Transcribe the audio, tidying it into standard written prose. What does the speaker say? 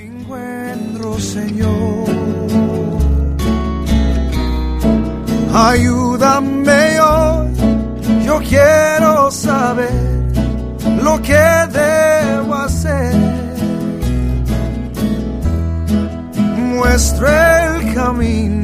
Encuentro, Señor, ayúdame hoy, yo quiero saber lo que debo hacer. Muestra el camino